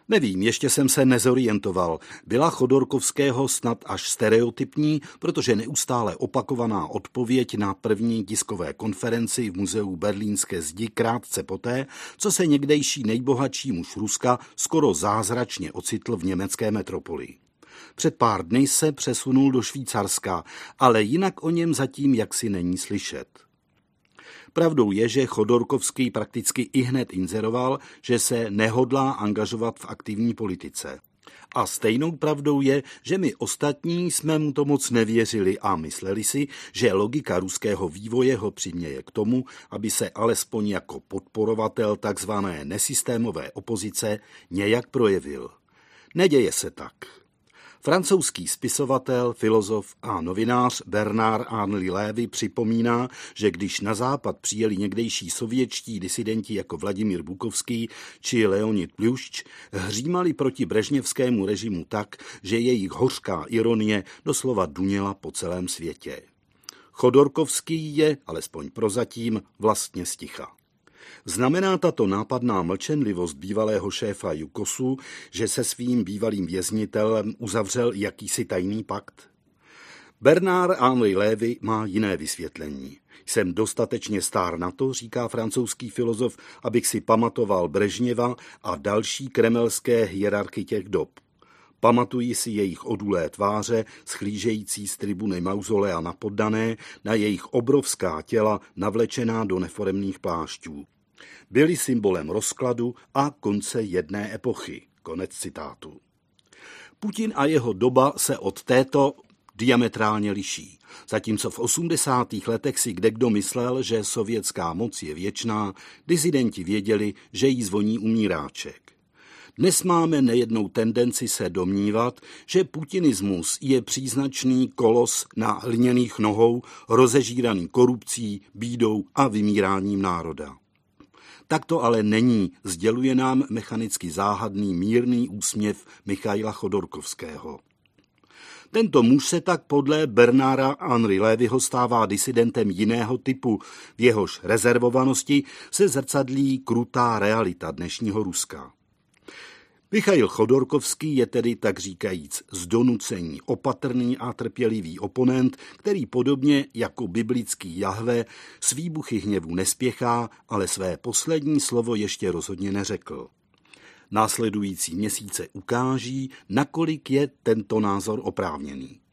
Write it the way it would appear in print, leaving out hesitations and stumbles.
Nevím, ještě jsem se nezorientoval. Byla Chodorkovského snad až stereotypní, protože neustále opakovaná odpověď na první tiskové konferenci v muzeu Berlínské zdi krátce poté, co se někdejší nejbohatší muž Ruska skoro zázračně ocitl v německé metropoli. Před pár dny se přesunul do Švýcarska, ale jinak o něm zatím jaksi není slyšet. Pravdou je, že Chodorkovský prakticky ihned inzeroval, že se nehodlá angažovat v aktivní politice. A stejnou pravdou je, že my ostatní jsme mu to moc nevěřili a mysleli si, že logika ruského vývoje ho přiměje k tomu, aby se alespoň jako podporovatel takzvané nesystémové opozice nějak projevil. Neděje se tak. Francouzský spisovatel, filozof a novinář Bernard-Henri Lévy připomíná, že když na západ přijeli někdejší sovětští disidenti jako Vladimír Bukovský či Leonid Pljušč, hřímali proti brežněvskému režimu tak, že jejich hořká ironie doslova duněla po celém světě. Chodorkovský je, alespoň prozatím, vlastně sticha. Znamená tato nápadná mlčenlivost bývalého šéfa Jukosu, že se svým bývalým věznitelem uzavřel jakýsi tajný pakt? Bernard-Henri Lévy má jiné vysvětlení. Jsem dostatečně stár na to, říká francouzský filozof, abych si pamatoval Brežněva a další kremelské hierarchy těch dob. Pamatuji si jejich odulé tváře, schlížející z tribuny mauzolea na poddané, na jejich obrovská těla navlečená do neforemných plášťů. Byli symbolem rozkladu a konce jedné epochy. Konec citátu. Putin a jeho doba se od této diametrálně liší. Zatímco v 80. letech si kdekdo myslel, že sovětská moc je věčná, disidenti věděli, že jí zvoní umíráček. Dnes máme nejednou tendenci se domnívat, že putinismus je příznačný kolos na hliněných nohou, rozežíraný korupcí, bídou a vymíráním národa. Tak to ale není, sděluje nám mechanicky záhadný mírný úsměv Michaila Chodorkovského. Tento muž se tak podle Bernarda-Henri Lévyho stává disidentem jiného typu, v jehož rezervovanosti se zrcadlí krutá realita dnešního Ruska. Michail Chodorkovský je tedy tak říkajíc z donucení opatrný a trpělivý oponent, který podobně jako biblický Jahve s výbuchy hněvu nespěchá, ale své poslední slovo ještě rozhodně neřekl. Následující měsíce ukáží, nakolik je tento názor oprávněný.